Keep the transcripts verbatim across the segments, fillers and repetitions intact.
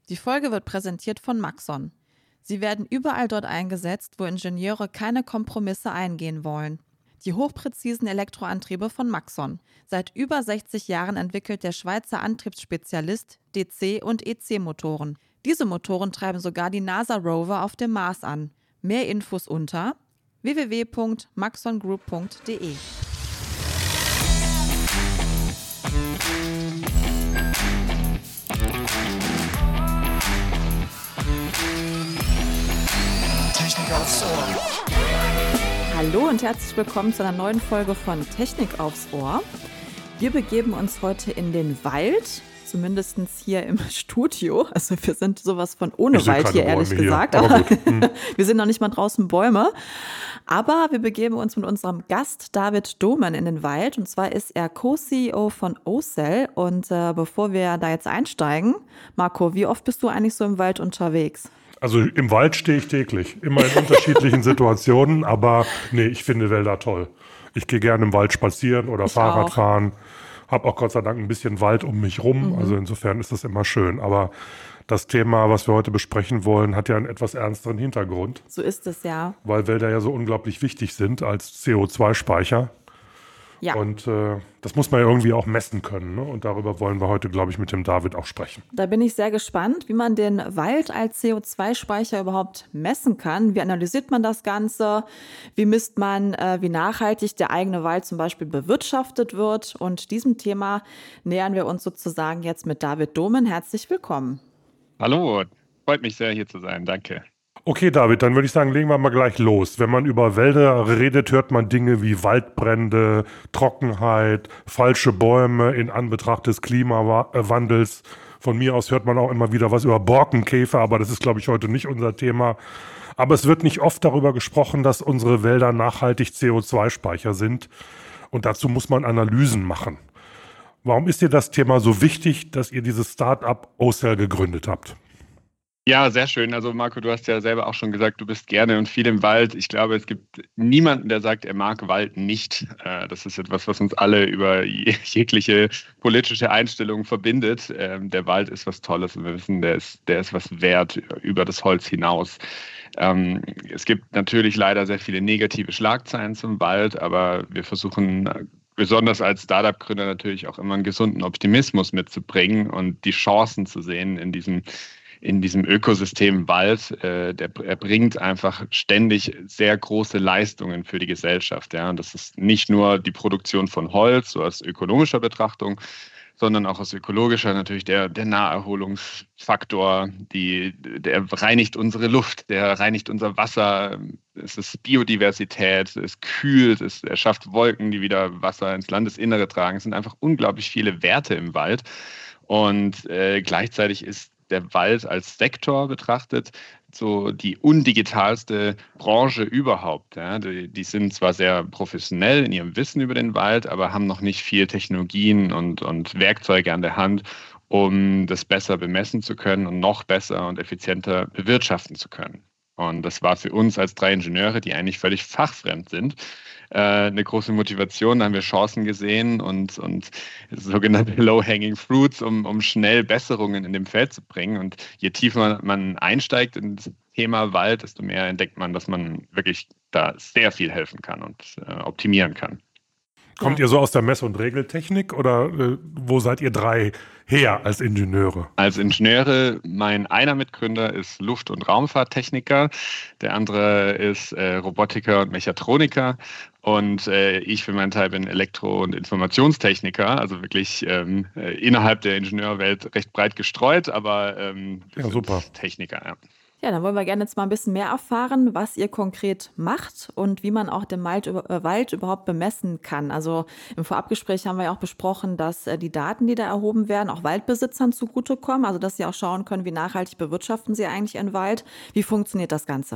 Die Folge wird präsentiert von Maxon. Sie werden überall dort eingesetzt, wo Ingenieure keine Kompromisse eingehen wollen. Die hochpräzisen Elektroantriebe von Maxon. Seit über sechzig Jahren entwickelt der Schweizer Antriebsspezialist D C- und E C-Motoren. Diese Motoren treiben sogar die NASA-Rover auf dem Mars an. Mehr Infos unter w w w punkt maxon group punkt d e. Technik aufs Ohr. Hallo und herzlich willkommen zu einer neuen Folge von Technik aufs Ohr. Wir begeben uns heute in den Wald, zumindest hier im Studio. Also wir sind sowas von ohne Wald hier, ehrlich Bäume gesagt. hier. Aber Aber gut. Hm. wir sind noch nicht mal draußen Bäume. Aber wir begeben uns mit unserem Gast David Domen in den Wald. Und zwar ist er Co-C E O von Ocell. Und äh, bevor wir da jetzt einsteigen, Marco, wie oft bist du eigentlich so im Wald unterwegs? Also im Wald stehe ich täglich, immer in unterschiedlichen Situationen, aber nee, ich finde Wälder toll. Ich gehe gerne im Wald spazieren oder Ich Fahrrad auch. fahren, habe auch Gott sei Dank ein bisschen Wald um mich rum, Mhm. also insofern ist das immer schön. Aber das Thema, was wir heute besprechen wollen, hat ja einen etwas ernsteren Hintergrund, So ist es ja. weil Wälder ja so unglaublich wichtig sind als C O zwei Speicher. Ja. Und äh, das muss man ja irgendwie auch messen können, ne? Und darüber wollen wir heute, glaube ich, mit dem David auch sprechen. Da bin ich sehr gespannt, wie man den Wald als C O zwei Speicher überhaupt messen kann. Wie analysiert man das Ganze? Wie misst man, äh, wie nachhaltig der eigene Wald zum Beispiel bewirtschaftet wird? Und diesem Thema nähern wir uns sozusagen jetzt mit David Domen. Herzlich willkommen. Hallo, freut mich sehr, hier zu sein. Danke. Okay, David, dann würde ich sagen, legen wir mal gleich los. Wenn man über Wälder redet, hört man Dinge wie Waldbrände, Trockenheit, falsche Bäume in Anbetracht des Klimawandels. Von mir aus hört man auch immer wieder was über Borkenkäfer, aber das ist, glaube ich, heute nicht unser Thema. Aber es wird nicht oft darüber gesprochen, dass unsere Wälder nachhaltig C O zwei Speicher sind. Und dazu muss man Analysen machen. Warum ist dir das Thema so wichtig, dass ihr dieses Start-up Ocell gegründet habt? Ja, sehr schön. Also Marco, du hast ja selber auch schon gesagt, du bist gerne und viel im Wald. Ich glaube, es gibt niemanden, der sagt, er mag Wald nicht. Äh, Das ist etwas, was uns alle über je- jegliche politische Einstellung verbindet. Ähm, Der Wald ist was Tolles und wir wissen, der ist, der ist was wert über das Holz hinaus. Ähm, Es gibt natürlich leider sehr viele negative Schlagzeilen zum Wald, aber wir versuchen äh, besonders als Startup-Gründer natürlich auch immer einen gesunden Optimismus mitzubringen und die Chancen zu sehen in diesem in diesem Ökosystem Wald. Äh, der er bringt einfach ständig sehr große Leistungen für die Gesellschaft. Ja. Und das ist nicht nur die Produktion von Holz, so aus ökonomischer Betrachtung, sondern auch aus ökologischer natürlich der, der Naherholungsfaktor, die, der reinigt unsere Luft, der reinigt unser Wasser, es ist Biodiversität, es kühlt, es erschafft Wolken, die wieder Wasser ins Landesinnere tragen. Es sind einfach unglaublich viele Werte im Wald. Und äh, gleichzeitig ist der Wald als Sektor betrachtet so die undigitalste Branche überhaupt. Ja. Die, die sind zwar sehr professionell in ihrem Wissen über den Wald, aber haben noch nicht viel Technologien und, und Werkzeuge an der Hand, um das besser bemessen zu können und noch besser und effizienter bewirtschaften zu können. Und das war für uns als drei Ingenieure, die eigentlich völlig fachfremd sind, äh, eine große Motivation. Da haben wir Chancen gesehen und, und sogenannte Low-Hanging Fruits, um, um schnell Besserungen in dem Feld zu bringen. Und je tiefer man einsteigt ins Thema Wald, desto mehr entdeckt man, dass man wirklich da sehr viel helfen kann und äh, optimieren kann. Kommt Ja. ihr so aus der Mess- und Regeltechnik oder äh, wo seid ihr drei her als Ingenieure? Als Ingenieure, mein einer Mitgründer ist Luft- und Raumfahrttechniker, der andere ist äh, Robotiker und Mechatroniker und äh, ich für meinen Teil bin Elektro- und Informationstechniker, also wirklich ähm, äh, innerhalb der Ingenieurwelt recht breit gestreut, aber ähm, wir Ja, sind super. Techniker. Ja. Ja, dann wollen wir gerne jetzt mal ein bisschen mehr erfahren, was ihr konkret macht und wie man auch den Wald, über- äh, Wald überhaupt bemessen kann. Also im Vorabgespräch haben wir ja auch besprochen, dass äh, die Daten, die da erhoben werden, auch Waldbesitzern zugutekommen. Also dass sie auch schauen können, wie nachhaltig bewirtschaften sie eigentlich ihren Wald. Wie funktioniert das Ganze?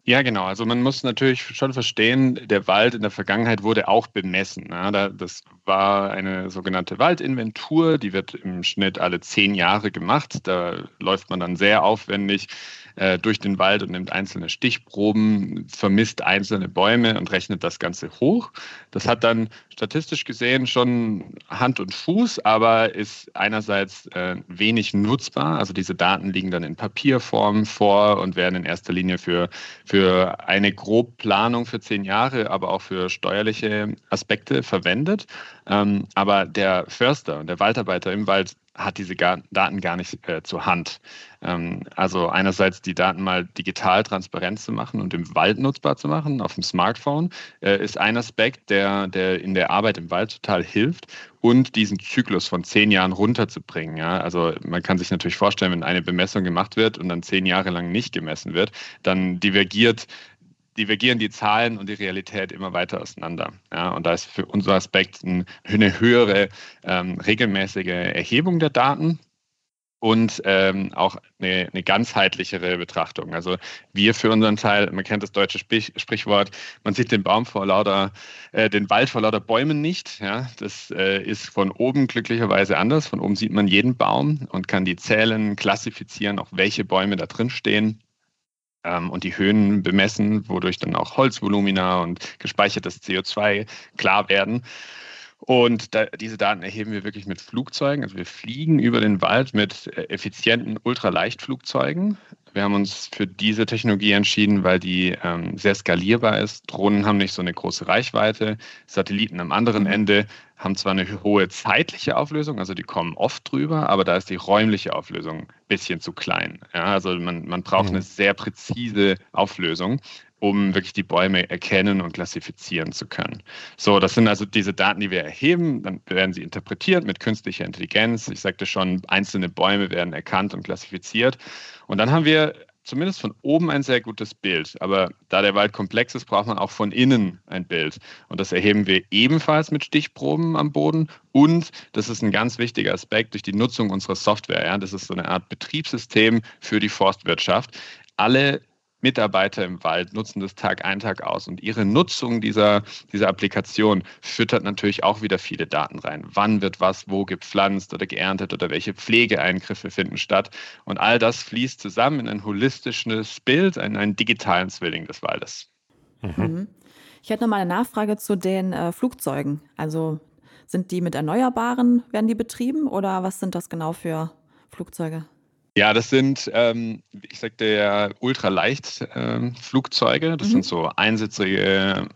Ja, genau. Also man muss natürlich schon verstehen, der Wald in der Vergangenheit wurde auch bemessen. Ja, da, das war eine sogenannte Waldinventur, die wird im Schnitt alle zehn Jahre gemacht. Da läuft man dann sehr aufwendig äh, durch den Wald und nimmt einzelne Stichproben, vermisst einzelne Bäume und rechnet das Ganze hoch. Das hat dann statistisch gesehen schon Hand und Fuß, aber ist einerseits äh, wenig nutzbar. Also diese Daten liegen dann in Papierform vor und werden in erster Linie für für eine Grobplanung für zehn Jahre, aber auch für steuerliche Aspekte verwendet. Ähm, aber der Förster und der Waldarbeiter im Wald hat diese gar, Daten gar nicht äh, zur Hand. Ähm, also einerseits die Daten mal digital transparent zu machen und im Wald nutzbar zu machen, auf dem Smartphone, äh, ist ein Aspekt, der, der in der Arbeit im Wald total hilft. Und diesen Zyklus von zehn Jahren runterzubringen. Ja? Also man kann sich natürlich vorstellen, wenn eine Bemessung gemacht wird und dann zehn Jahre lang nicht gemessen wird, dann divergiert divergieren die Zahlen und die Realität immer weiter auseinander. Ja, und da ist für unser Aspekt ein, eine höhere ähm, regelmäßige Erhebung der Daten und ähm, auch eine, eine ganzheitlichere Betrachtung. Also wir für unseren Teil, man kennt das deutsche Sprich, Sprichwort, man sieht den Baum vor lauter, äh, den Wald vor lauter Bäumen nicht. Ja, das äh, ist von oben glücklicherweise anders. Von oben sieht man jeden Baum und kann die zählen, klassifizieren, auch welche Bäume da drin stehen und die Höhen bemessen, wodurch dann auch Holzvolumina und gespeichertes C O zwei klar werden. Und da, diese Daten erheben wir wirklich mit Flugzeugen. Also wir fliegen über den Wald mit effizienten Ultraleichtflugzeugen. Wir haben uns für diese Technologie entschieden, weil die ähm, sehr skalierbar ist. Drohnen haben nicht so eine große Reichweite. Satelliten am anderen mhm. Ende haben zwar eine hohe zeitliche Auflösung, also die kommen oft drüber, aber da ist die räumliche Auflösung ein bisschen zu klein. Ja, also man, man braucht mhm. eine sehr präzise Auflösung, um wirklich die Bäume erkennen und klassifizieren zu können. So, das sind also diese Daten, die wir erheben. Dann werden sie interpretiert mit künstlicher Intelligenz. Ich sagte schon, einzelne Bäume werden erkannt und klassifiziert. Und dann haben wir zumindest von oben ein sehr gutes Bild. Aber da der Wald komplex ist, braucht man auch von innen ein Bild. Und das erheben wir ebenfalls mit Stichproben am Boden. Und das ist ein ganz wichtiger Aspekt durch die Nutzung unserer Software. Ja, das ist so eine Art Betriebssystem für die Forstwirtschaft. Alle Mitarbeiter im Wald nutzen das Tag ein, Tag aus und ihre Nutzung dieser, dieser Applikation füttert natürlich auch wieder viele Daten rein. Wann wird was wo gepflanzt oder geerntet oder welche Pflegeeingriffe finden statt und all das fließt zusammen in ein holistisches Bild, in einen digitalen Zwilling des Waldes. Mhm. Ich hätte noch mal eine Nachfrage zu den äh, Flugzeugen. Also sind die mit Erneuerbaren, werden die betrieben oder was sind das genau für Flugzeuge? Ja, das sind, ähm, ich sagte ja, Ultraleicht-Flugzeuge. Ähm, das mhm. sind so einsitzige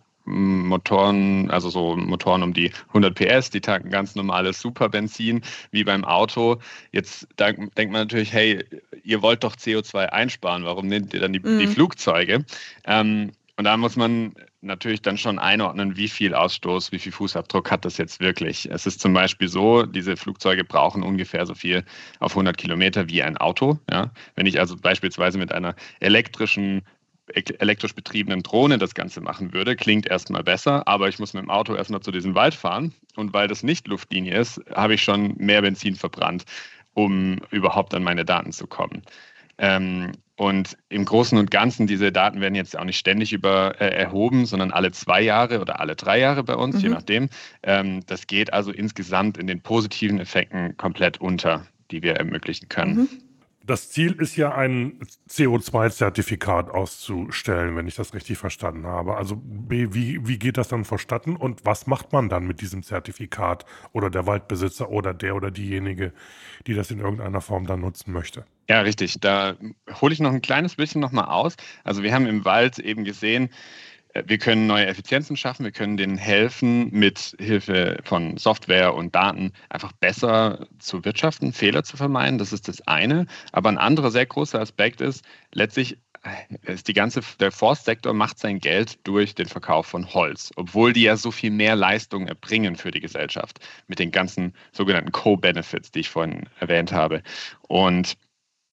Motoren, also so Motoren um die hundert P S, die tanken ganz normales Superbenzin, wie beim Auto. Jetzt da, denkt man natürlich, hey, ihr wollt doch C O zwei einsparen, warum nehmt ihr dann die, mhm. die Flugzeuge? Ähm, Und da muss man natürlich dann schon einordnen, wie viel Ausstoß, wie viel Fußabdruck hat das jetzt wirklich. Es ist zum Beispiel so, diese Flugzeuge brauchen ungefähr so viel auf hundert Kilometer wie ein Auto. Ja? Wenn ich also beispielsweise mit einer elektrischen, elektrisch betriebenen Drohne das Ganze machen würde, klingt erstmal besser, aber ich muss mit dem Auto erstmal zu diesem Wald fahren. Und weil das nicht Luftlinie ist, habe ich schon mehr Benzin verbrannt, um überhaupt an meine Daten zu kommen. Ähm, und im Großen und Ganzen, diese Daten werden jetzt auch nicht ständig über, äh, erhoben, sondern alle zwei Jahre oder alle drei Jahre bei uns, mhm. je nachdem. Ähm, das geht also insgesamt in den positiven Effekten komplett unter, die wir ermöglichen können. Mhm. Das Ziel ist ja, ein C O zwei Zertifikat auszustellen, wenn ich das richtig verstanden habe. Also B, wie, wie geht das dann vonstatten und was macht man dann mit diesem Zertifikat oder der Waldbesitzer oder der oder diejenige, die das in irgendeiner Form dann nutzen möchte? Ja, richtig. Da hole ich noch ein kleines bisschen nochmal aus. Also wir haben im Wald eben gesehen, wir können neue Effizienzen schaffen, wir können denen helfen, mit Hilfe von Software und Daten einfach besser zu wirtschaften, Fehler zu vermeiden. Das ist das eine. Aber ein anderer sehr großer Aspekt ist, letztlich ist die ganze, der Forstsektor macht sein Geld durch den Verkauf von Holz, obwohl die ja so viel mehr Leistung erbringen für die Gesellschaft mit den ganzen sogenannten Co-Benefits, die ich vorhin erwähnt habe. Und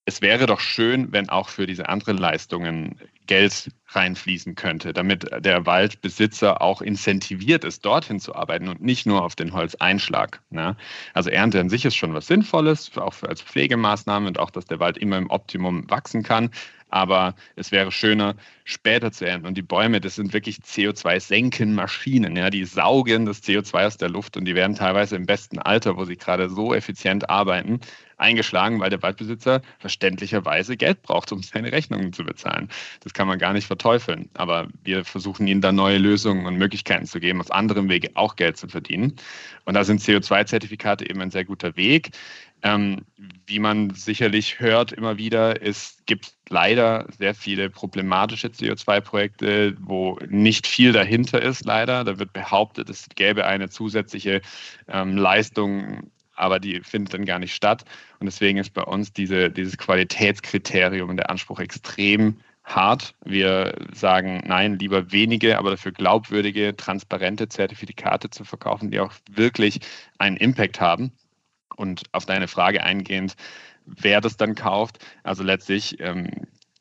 es wäre doch schön, wenn auch für diese anderen Leistungen Geld reinfließen könnte, damit der Waldbesitzer auch incentiviert ist, dorthin zu arbeiten und nicht nur auf den Holzeinschlag. Ne? Also Ernte an sich ist schon was Sinnvolles, auch als Pflegemaßnahme und auch, dass der Wald immer im Optimum wachsen kann. Aber es wäre schöner, später zu ernten. Und die Bäume, das sind wirklich C O zwei Senkenmaschinen. Ja? Die saugen das C O zwei aus der Luft und die werden teilweise im besten Alter, wo sie gerade so effizient arbeiten, eingeschlagen, weil der Waldbesitzer verständlicherweise Geld braucht, um seine Rechnungen zu bezahlen. Das kann man gar nicht verteufeln. Aber wir versuchen ihnen da neue Lösungen und Möglichkeiten zu geben, auf anderem Wege auch Geld zu verdienen. Und da sind C O zwei Zertifikate eben ein sehr guter Weg. Ähm, wie man sicherlich hört immer wieder, es gibt leider sehr viele problematische C O zwei Projekte, wo nicht viel dahinter ist, leider. Da wird behauptet, es gäbe eine zusätzliche ähm, Leistung, aber die findet dann gar nicht statt. Und deswegen ist bei uns diese, dieses Qualitätskriterium und der Anspruch extrem hart. Wir sagen, nein, lieber wenige, aber dafür glaubwürdige, transparente Zertifikate zu verkaufen, die auch wirklich einen Impact haben. Und auf deine Frage eingehend, wer das dann kauft, also letztlich ähm,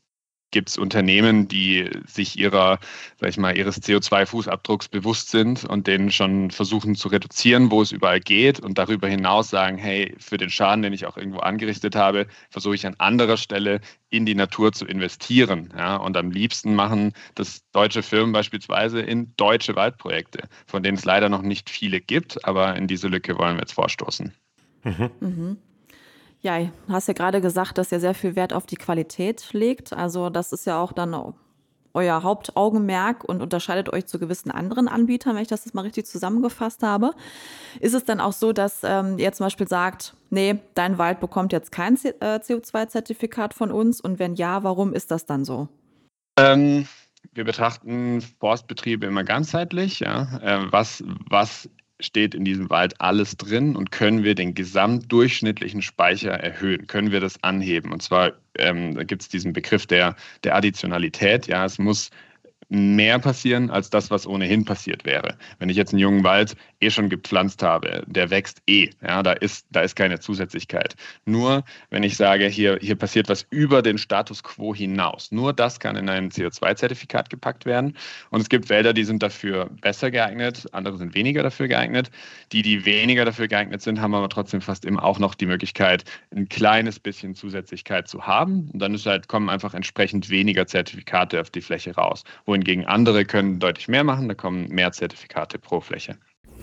gibt es Unternehmen, die sich ihrer, sag ich mal, ihres C O zwei Fußabdrucks bewusst sind und den schon versuchen zu reduzieren, wo es überall geht und darüber hinaus sagen, hey, für den Schaden, den ich auch irgendwo angerichtet habe, versuche ich an anderer Stelle in die Natur zu investieren. Ja? Und am liebsten machen das deutsche Firmen beispielsweise in deutsche Waldprojekte, von denen es leider noch nicht viele gibt, aber in diese Lücke wollen wir jetzt vorstoßen. Mhm. Mhm. Ja, du hast ja gerade gesagt, dass ihr sehr viel Wert auf die Qualität legt. Also das ist ja auch dann euer Hauptaugenmerk und unterscheidet euch zu gewissen anderen Anbietern, wenn ich das jetzt mal richtig zusammengefasst habe. Ist es dann auch so, dass ähm, ihr zum Beispiel sagt, nee, dein Wald bekommt jetzt kein C O zwei Zertifikat von uns? Und wenn ja, warum ist das dann so? Ähm, wir betrachten Forstbetriebe immer ganzheitlich. Ja? Äh, was, was steht in diesem Wald alles drin und können wir den gesamtdurchschnittlichen Speicher erhöhen? Können wir das anheben? Und zwar ähm, da gibt es diesen Begriff der, der Additionalität. Ja, es muss mehr passieren als das, was ohnehin passiert wäre. Wenn ich jetzt einen jungen Wald eh schon gepflanzt habe, der wächst eh, ja, da ist, da ist keine Zusätzlichkeit. Nur wenn ich sage, hier, hier passiert was über den Status quo hinaus, nur das kann in ein C O zwei Zertifikat gepackt werden. Und es gibt Wälder, die sind dafür besser geeignet, andere sind weniger dafür geeignet. Die, die weniger dafür geeignet sind, haben aber trotzdem fast immer auch noch die Möglichkeit, ein kleines bisschen Zusätzlichkeit zu haben. Und dann ist halt, kommen einfach entsprechend weniger Zertifikate auf die Fläche raus. Wohingegen andere können deutlich mehr machen, da kommen mehr Zertifikate pro Fläche.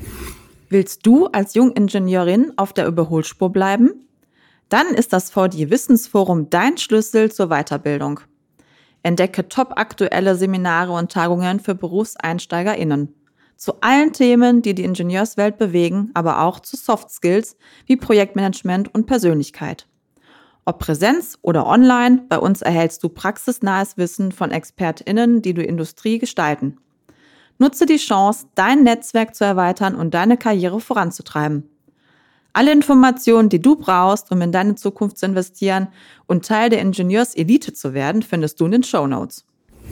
Willst du als Jungingenieurin auf der Überholspur bleiben? Dann ist das V D I-Wissensforum dein Schlüssel zur Weiterbildung. Entdecke top-aktuelle Seminare und Tagungen für BerufseinsteigerInnen. Zu allen Themen, die die Ingenieurswelt bewegen, aber auch zu Soft Skills wie Projektmanagement und Persönlichkeit. Ob Präsenz oder online, bei uns erhältst du praxisnahes Wissen von ExpertInnen, die die Industrie gestalten. Nutze die Chance, dein Netzwerk zu erweitern und deine Karriere voranzutreiben. Alle Informationen, die du brauchst, um in deine Zukunft zu investieren und Teil der Ingenieurselite zu werden, findest du in den Shownotes.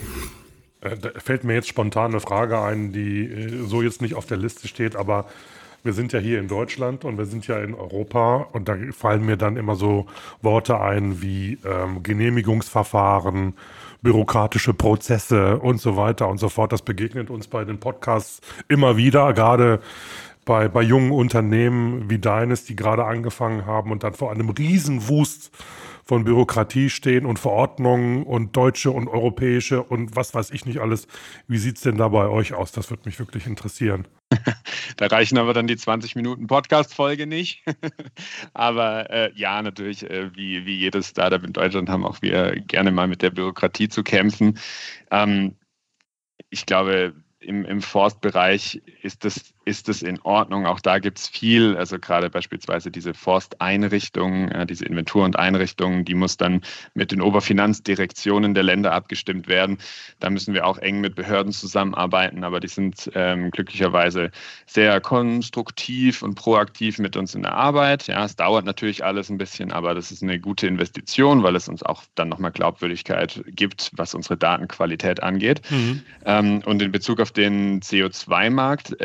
Da fällt mir jetzt spontan eine Frage ein, die so jetzt nicht auf der Liste steht, aber wir sind ja hier in Deutschland und wir sind ja in Europa und da fallen mir dann immer so Worte ein wie ähm, Genehmigungsverfahren, bürokratische Prozesse und so weiter und so fort. Das begegnet uns bei den Podcasts immer wieder, gerade bei, bei jungen Unternehmen wie deines, die gerade angefangen haben und dann vor einem Riesenwust von Bürokratie stehen und Verordnungen und deutsche und europäische und was weiß ich nicht alles. Wie sieht es denn da bei euch aus? Das würde mich wirklich interessieren. Da reichen aber dann die zwanzig Minuten Podcast-Folge nicht. Aber äh, ja, natürlich, äh, wie, wie jedes Startup in Deutschland haben auch wir gerne mal mit der Bürokratie zu kämpfen. Ähm, ich glaube, im, im Forstbereich ist das, ist das in Ordnung. Auch da gibt es viel, also gerade beispielsweise diese Forsteinrichtung, äh, diese Inventur und Einrichtungen, die muss dann mit den Oberfinanzdirektionen der Länder abgestimmt werden. Da müssen wir auch eng mit Behörden zusammenarbeiten, aber die sind ähm, glücklicherweise sehr konstruktiv und proaktiv mit uns in der Arbeit. Ja, es dauert natürlich alles ein bisschen, aber das ist eine gute Investition, weil es uns auch dann nochmal Glaubwürdigkeit gibt, was unsere Datenqualität angeht. Mhm. Ähm, und in Bezug auf den C O zwei Markt, äh, da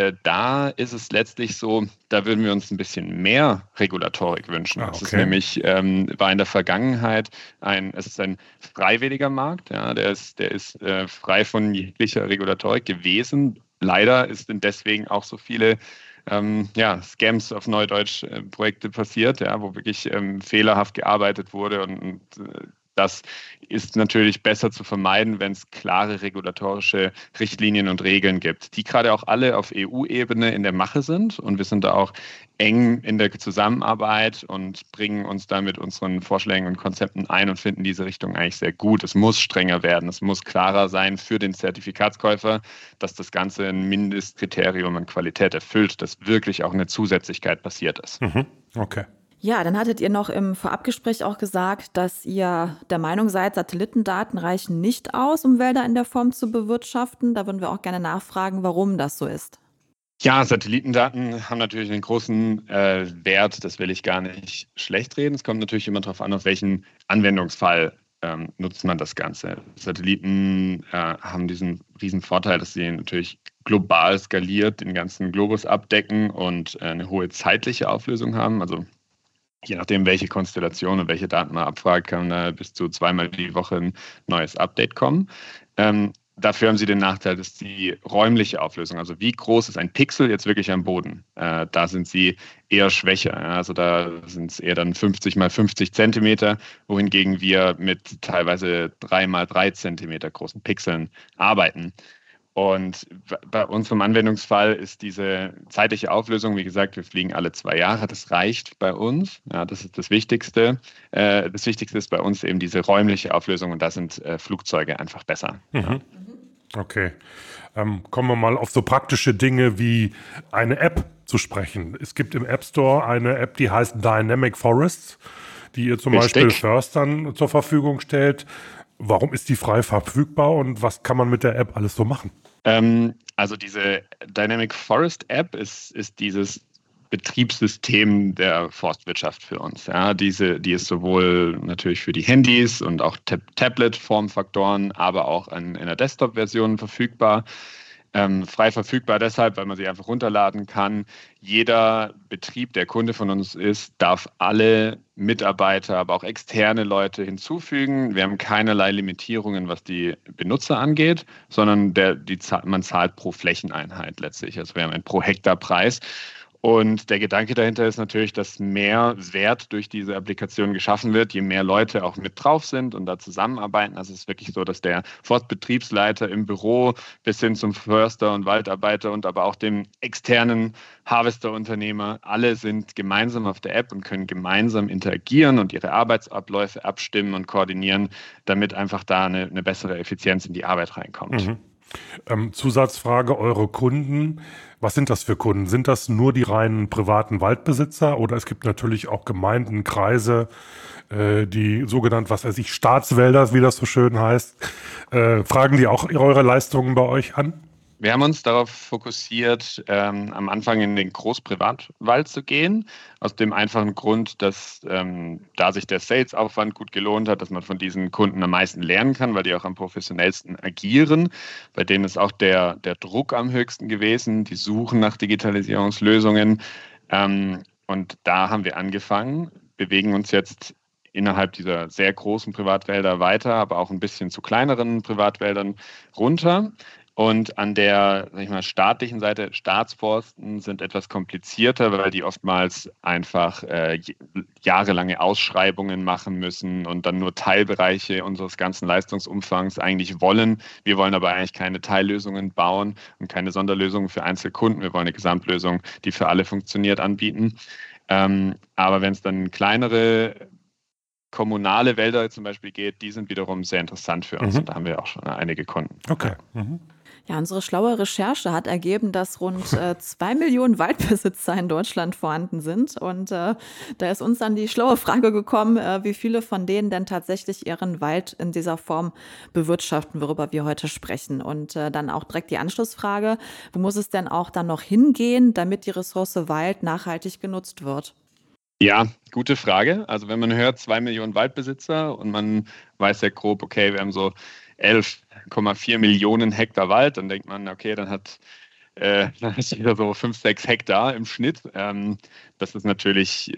da ist es letztlich so, da würden wir uns ein bisschen mehr Regulatorik wünschen. Ah, okay. Es ist nämlich, ähm, war in der Vergangenheit ein, es ist ein freiwilliger Markt, ja, der ist, der ist äh, frei von jeglicher Regulatorik gewesen. Leider sind deswegen auch so viele ähm, ja, Scams auf Neudeutsch äh, Projekte passiert, ja, wo wirklich ähm, fehlerhaft gearbeitet wurde und, und äh, das ist natürlich besser zu vermeiden, wenn es klare regulatorische Richtlinien und Regeln gibt, die gerade auch alle auf E U-Ebene in der Mache sind. Und wir sind da auch eng in der Zusammenarbeit und bringen uns da mit unseren Vorschlägen und Konzepten ein und finden diese Richtung eigentlich sehr gut. Es muss strenger werden, es muss klarer sein für den Zertifikatskäufer, dass das Ganze ein Mindestkriterium an Qualität erfüllt, dass wirklich auch eine Zusätzlichkeit passiert ist. Mhm. Okay. Ja, dann hattet ihr noch im Vorabgespräch auch gesagt, dass ihr der Meinung seid, Satellitendaten reichen nicht aus, um Wälder in der Form zu bewirtschaften. Da würden wir auch gerne nachfragen, warum das so ist. Ja, Satellitendaten haben natürlich einen großen äh, Wert, das will ich gar nicht schlecht reden. Es kommt natürlich immer darauf an, auf welchen Anwendungsfall ähm, nutzt man das Ganze. Satelliten äh, haben diesen riesen Vorteil, dass sie natürlich global skaliert den ganzen Globus abdecken und äh, eine hohe zeitliche Auflösung haben. Also je nachdem, welche Konstellation und welche Daten man abfragt, kann da bis zu zweimal die Woche ein neues Update kommen. Ähm, dafür haben sie den Nachteil, dass die räumliche Auflösung, also wie groß ist ein Pixel jetzt wirklich am Boden, äh, da sind sie eher schwächer. Ja? Also da sind es eher dann fünfzig mal fünfzig Zentimeter, wohingegen wir mit teilweise drei mal drei Zentimeter großen Pixeln arbeiten. Und bei unserem Anwendungsfall ist diese zeitliche Auflösung, wie gesagt, wir fliegen alle zwei Jahre, das reicht bei uns. Ja, das ist das Wichtigste. Äh, das Wichtigste ist bei uns eben diese räumliche Auflösung und da sind äh, Flugzeuge einfach besser. Mhm. Ja. Okay. Ähm, kommen wir mal auf so praktische Dinge wie eine App zu sprechen. Es gibt im App Store eine App, die heißt Dynamic Forests, die ihr zum Richtig. Beispiel Förstern zur Verfügung stellt. Warum ist die frei verfügbar und was kann man mit der App alles so machen? Ähm, also diese Dynamic Forest App ist, ist dieses Betriebssystem der Forstwirtschaft für uns. Ja, diese, die ist sowohl natürlich für die Handys und auch Tab- Tablet-Formfaktoren, aber auch in, in der Desktop-Version verfügbar. Ähm, frei verfügbar deshalb, weil man sie einfach runterladen kann. Jeder Betrieb, der Kunde von uns ist, darf alle Mitarbeiter, aber auch externe Leute hinzufügen. Wir haben keinerlei Limitierungen, was die Benutzer angeht, sondern der, die, man zahlt pro Flächeneinheit letztlich. Also wir haben einen pro Hektar Preis. Und der Gedanke dahinter ist natürlich, dass mehr Wert durch diese Applikation geschaffen wird, je mehr Leute auch mit drauf sind und da zusammenarbeiten. Also es ist wirklich so, dass der Forstbetriebsleiter im Büro bis hin zum Förster und Waldarbeiter und aber auch dem externen Harvester-Unternehmer, alle sind gemeinsam auf der App und können gemeinsam interagieren und ihre Arbeitsabläufe abstimmen und koordinieren, damit einfach da eine, eine bessere Effizienz in die Arbeit reinkommt. Mhm. Ähm, Zusatzfrage, eure Kunden, was sind das für Kunden? Sind das nur die reinen privaten Waldbesitzer oder es gibt natürlich auch Gemeinden, Kreise, äh, die sogenannten, was weiß ich, Staatswälder, wie das so schön heißt, äh, fragen die auch eure Leistungen bei euch an? Wir haben uns darauf fokussiert, ähm, am Anfang in den Großprivatwald zu gehen, aus dem einfachen Grund, dass ähm, da sich der Sales-Aufwand gut gelohnt hat, dass man von diesen Kunden am meisten lernen kann, weil die auch am professionellsten agieren. Bei denen ist auch der, der Druck am höchsten gewesen, die suchen nach Digitalisierungslösungen. Ähm, und da haben wir angefangen, bewegen uns jetzt innerhalb dieser sehr großen Privatwälder weiter, aber auch ein bisschen zu kleineren Privatwäldern runter. Und an der, sag ich mal, staatlichen Seite, Staatsforsten sind etwas komplizierter, weil die oftmals einfach äh, jahrelange Ausschreibungen machen müssen und dann nur Teilbereiche unseres ganzen Leistungsumfangs eigentlich wollen. Wir wollen aber eigentlich keine Teillösungen bauen und keine Sonderlösungen für Einzelkunden. Wir wollen eine Gesamtlösung, die für alle funktioniert, anbieten. Ähm, aber wenn es dann kleinere kommunale Wälder zum Beispiel geht, die sind wiederum sehr interessant für uns. Mhm. Und da haben wir auch schon einige Kunden. Okay. Mhm. Ja, unsere schlaue Recherche hat ergeben, dass rund äh, zwei Millionen Waldbesitzer in Deutschland vorhanden sind. Und äh, da ist uns dann die schlaue Frage gekommen, äh, wie viele von denen denn tatsächlich ihren Wald in dieser Form bewirtschaften, worüber wir heute sprechen. Und äh, dann auch direkt die Anschlussfrage, wo muss es denn auch dann noch hingehen, damit die Ressource Wald nachhaltig genutzt wird? Ja, gute Frage. Also wenn man hört, zwei Millionen Waldbesitzer und man weiß ja grob, okay, wir haben so elf Komma vier Millionen Hektar Wald, dann denkt man, okay, dann hat äh, dann ist wieder so fünf, sechs Hektar im Schnitt. Ähm, das ist natürlich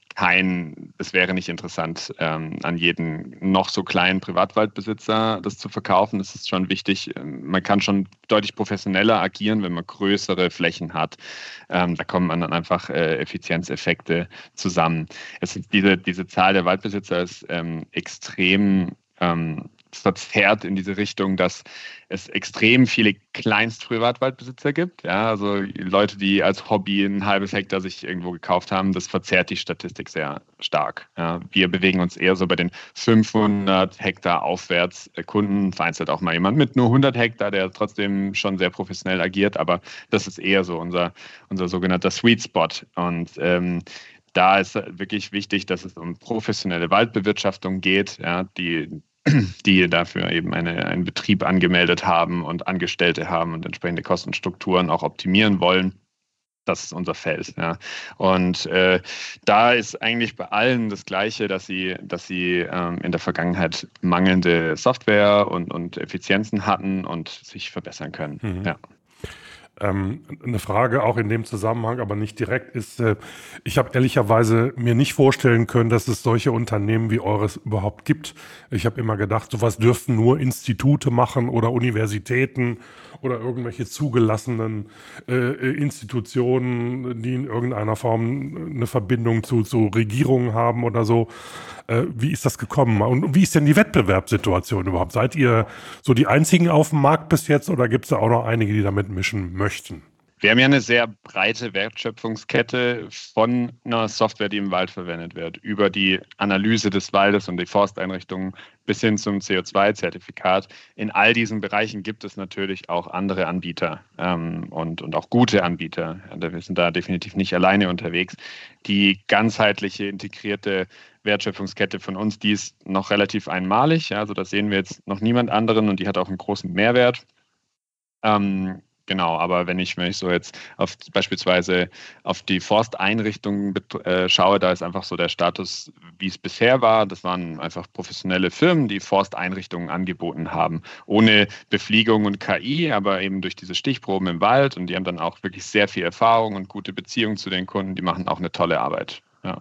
kein, das wäre nicht interessant, ähm, an jeden noch so kleinen Privatwaldbesitzer das zu verkaufen. Das ist schon wichtig. Man kann schon deutlich professioneller agieren, wenn man größere Flächen hat. Ähm, da kommen dann einfach äh, Effizienzeffekte zusammen. Es ist diese, diese Zahl der Waldbesitzer ist ähm, extrem ähm, verzerrt in diese Richtung, dass es extrem viele Kleinst-Privatwaldbesitzer gibt. Ja, also Leute, die als Hobby ein halbes Hektar sich irgendwo gekauft haben, das verzerrt die Statistik sehr stark. Ja, wir bewegen uns eher so bei den fünfhundert Hektar aufwärts Kunden, vereinzelt auch mal jemand mit nur hundert Hektar, der trotzdem schon sehr professionell agiert, aber das ist eher so unser, unser sogenannter Sweet Spot. Und ähm, da ist wirklich wichtig, dass es um professionelle Waldbewirtschaftung geht, ja, die die dafür eben eine, einen Betrieb angemeldet haben und Angestellte haben und entsprechende Kostenstrukturen auch optimieren wollen. Das ist unser Feld. Ja. Und äh, da ist eigentlich bei allen das Gleiche, dass sie, dass sie ähm, in der Vergangenheit mangelnde Software und, und Effizienzen hatten und sich verbessern können. Mhm. Ja. Ähm, eine Frage auch in dem Zusammenhang, aber nicht direkt, ist, äh, ich habe ehrlicherweise mir nicht vorstellen können, dass es solche Unternehmen wie eures überhaupt gibt. Ich habe immer gedacht, sowas dürften nur Institute machen oder Universitäten oder irgendwelche zugelassenen äh, Institutionen, die in irgendeiner Form eine Verbindung zu, zu Regierungen haben oder so. Äh, wie ist das gekommen? Und wie ist denn die Wettbewerbssituation überhaupt? Seid ihr so die einzigen auf dem Markt bis jetzt oder gibt es da auch noch einige, die damit mischen möchten? Wir haben ja eine sehr breite Wertschöpfungskette von einer Software, die im Wald verwendet wird, über die Analyse des Waldes und die Forsteinrichtungen bis hin zum C O zwei Zertifikat. In all diesen Bereichen gibt es natürlich auch andere Anbieter ähm, und, und auch gute Anbieter. Wir sind da definitiv nicht alleine unterwegs. Die ganzheitliche, integrierte Wertschöpfungskette von uns, die ist noch relativ einmalig. Also da sehen wir jetzt noch niemand anderen und die hat auch einen großen Mehrwert. Ähm, Genau, aber wenn ich, wenn ich so jetzt auf beispielsweise auf die Forsteinrichtungen äh, schaue, da ist einfach so der Status, wie es bisher war. Das waren einfach professionelle Firmen, die Forsteinrichtungen angeboten haben, ohne Befliegung und K I, aber eben durch diese Stichproben im Wald. Und die haben dann auch wirklich sehr viel Erfahrung und gute Beziehungen zu den Kunden. Die machen auch eine tolle Arbeit. Ja.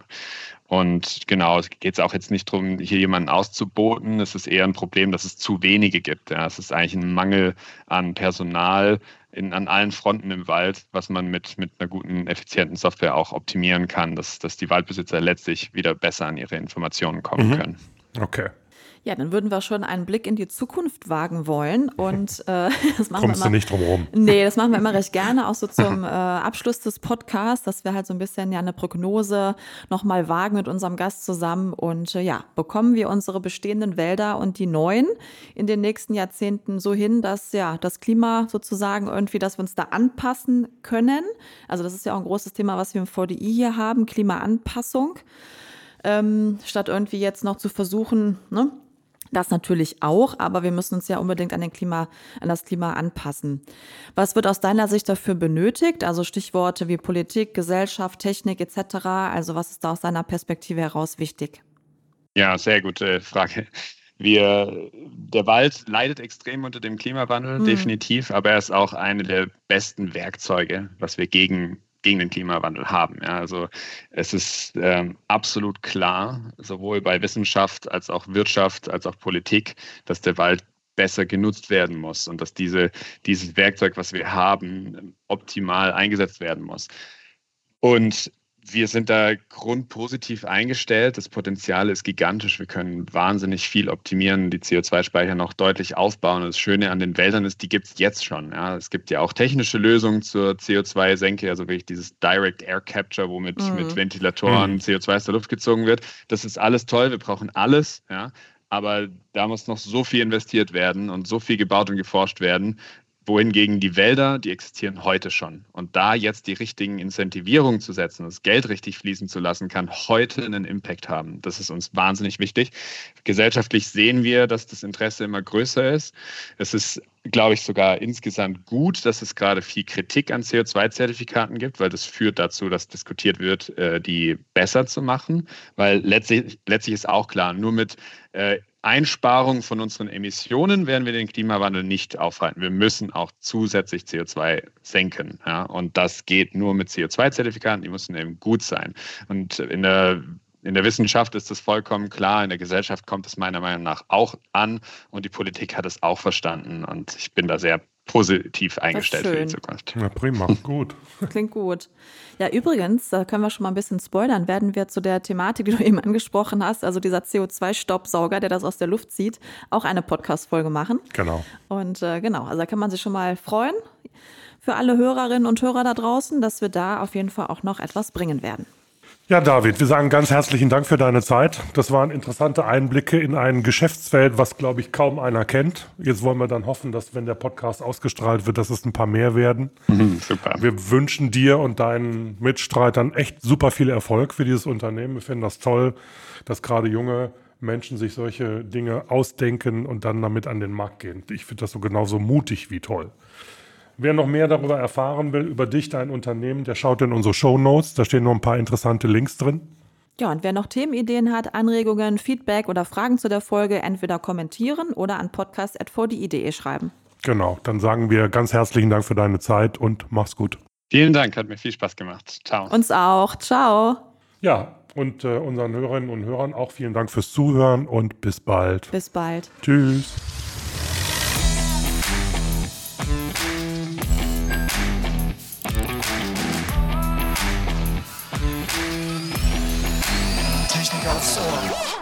Und genau, es geht auch jetzt nicht darum, hier jemanden auszuboten. Es ist eher ein Problem, dass es zu wenige gibt. Ja. Es ist eigentlich ein Mangel an Personal in, an allen Fronten im Wald, was man mit, mit einer guten, effizienten Software auch optimieren kann, dass, dass die Waldbesitzer letztlich wieder besser an ihre Informationen kommen mhm. können. Okay. Ja, dann würden wir schon einen Blick in die Zukunft wagen wollen und äh, das machen Kommst wir immer, du nicht drum rum? Nee, das machen wir immer recht gerne, auch so zum äh, Abschluss des Podcasts, dass wir halt so ein bisschen ja eine Prognose nochmal wagen mit unserem Gast zusammen und äh, ja, bekommen wir unsere bestehenden Wälder und die neuen in den nächsten Jahrzehnten so hin, dass ja das Klima sozusagen irgendwie, dass wir uns da anpassen können. Also das ist ja auch ein großes Thema, was wir im V D I hier haben, Klimaanpassung, ähm, statt irgendwie jetzt noch zu versuchen, ne? Das natürlich auch, aber wir müssen uns ja unbedingt an den Klima, an das Klima anpassen. Was wird aus deiner Sicht dafür benötigt? Also Stichworte wie Politik, Gesellschaft, Technik et cetera. Also was ist da aus deiner Perspektive heraus wichtig? Ja, sehr gute Frage. Wir, der Wald leidet extrem unter dem Klimawandel, mhm. definitiv, aber er ist auch eine der besten Werkzeuge, was wir gegen gegen den Klimawandel haben. Ja, also es ist ähm, absolut klar, sowohl bei Wissenschaft als auch Wirtschaft als auch Politik, dass der Wald besser genutzt werden muss und dass diese, dieses Werkzeug, was wir haben, optimal eingesetzt werden muss. Und wir sind da grundpositiv eingestellt. Das Potenzial ist gigantisch. Wir können wahnsinnig viel optimieren, die C O zwei Speicher noch deutlich aufbauen. Und das Schöne an den Wäldern ist, die gibt es jetzt schon. Ja. Es gibt ja auch technische Lösungen zur C O zwei Senke, also wirklich dieses Direct Air Capture, wo mit, mhm. mit Ventilatoren mhm. C O zwei aus der Luft gezogen wird. Das ist alles toll. Wir brauchen alles. Ja. Aber da muss noch so viel investiert werden und so viel gebaut und geforscht werden. Wohingegen die Wälder, die existieren heute schon. Und da jetzt die richtigen Incentivierungen zu setzen, das Geld richtig fließen zu lassen, kann heute einen Impact haben. Das ist uns wahnsinnig wichtig. Gesellschaftlich sehen wir, dass das Interesse immer größer ist. Es ist, glaube ich, sogar insgesamt gut, dass es gerade viel Kritik an C O zwei Zertifikaten gibt, weil das führt dazu, dass diskutiert wird, die besser zu machen. Weil letztlich, letztlich ist auch klar, nur mit Einsparung von unseren Emissionen werden wir den Klimawandel nicht aufhalten. Wir müssen auch zusätzlich C O zwei senken. Ja? Und das geht nur mit C O zwei Zertifikaten, die müssen eben gut sein. Und in der In der Wissenschaft ist das vollkommen klar, in der Gesellschaft kommt es meiner Meinung nach auch an und die Politik hat es auch verstanden und ich bin da sehr positiv eingestellt für die Zukunft. Ja, prima, gut. Klingt gut. Ja, übrigens, da können wir schon mal ein bisschen spoilern, werden wir zu der Thematik, die du eben angesprochen hast, also dieser C O zwei Staubsauger, der das aus der Luft zieht, auch eine Podcast-Folge machen. Genau. Und äh, genau, also da kann man sich schon mal freuen für alle Hörerinnen und Hörer da draußen, dass wir da auf jeden Fall auch noch etwas bringen werden. Ja, David, wir sagen ganz herzlichen Dank für deine Zeit. Das waren interessante Einblicke in ein Geschäftsfeld, was, glaube ich, kaum einer kennt. Jetzt wollen wir dann hoffen, dass, wenn der Podcast ausgestrahlt wird, dass es ein paar mehr werden. Mhm, super. Wir wünschen dir und deinen Mitstreitern echt super viel Erfolg für dieses Unternehmen. Wir finden das toll, dass gerade junge Menschen sich solche Dinge ausdenken und dann damit an den Markt gehen. Ich finde das so genauso mutig wie toll. Wer noch mehr darüber erfahren will, über dich, dein Unternehmen, der schaut in unsere Shownotes. Da stehen noch ein paar interessante Links drin. Ja, und wer noch Themenideen hat, Anregungen, Feedback oder Fragen zu der Folge, entweder kommentieren oder an podcast at v d i punkt d e schreiben. Genau, dann sagen wir ganz herzlichen Dank für deine Zeit und mach's gut. Vielen Dank, hat mir viel Spaß gemacht. Ciao. Uns auch. Ciao. Ja, und äh, unseren Hörerinnen und Hörern auch vielen Dank fürs Zuhören und bis bald. Bis bald. Tschüss. Technik aufs Ohr.